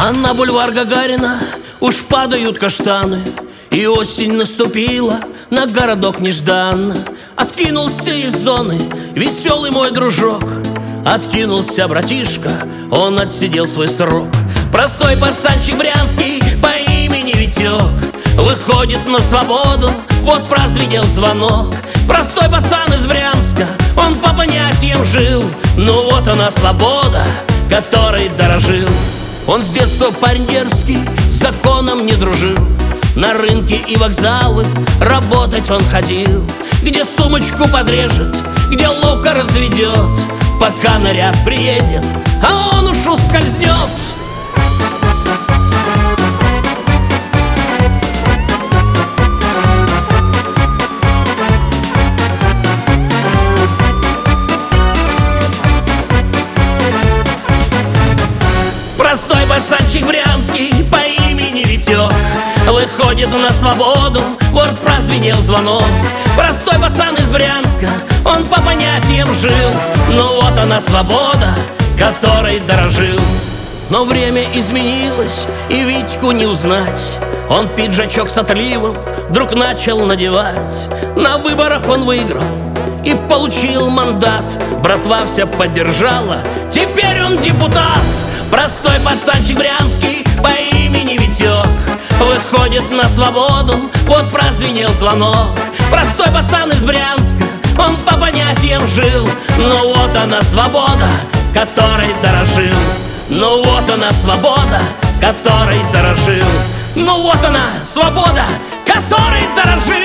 А на бульвар Гагарина уж падают каштаны, и осень наступила на городок нежданно. Откинулся из зоны веселый мой дружок, откинулся братишка, он отсидел свой срок. Простой пацанчик брянский по имени Витек выходит на свободу, вот прозвенел звонок. Простой пацан из Брянска, он по понятиям жил, ну вот она свобода, которой дорожил. Он с детства парень дерзкий, с законом не дружил, на рынки и вокзалы работать он ходил, где сумочку подрежет, где ловко разведет, пока наряд приедет, а он уж ускользнет. Простой пацанчик брянский по имени Витек выходит на свободу, вот прозвенел звонок. Простой пацан из Брянска, он по понятиям жил, ну вот она свобода, которой дорожил. Но время изменилось, и Витьку не узнать. Он пиджачок с отливом вдруг начал надевать. На выборах он выиграл и получил мандат. Братва вся поддержала, теперь он депутат. Простой пацанчик брянский по имени Витек выходит на свободу, вот прозвенел звонок. Простой пацан из Брянска, он по понятиям жил, ну вот она свобода, которой дорожил. Ну вот она свобода, которой дорожил. Ну вот она свобода, которой дорожил.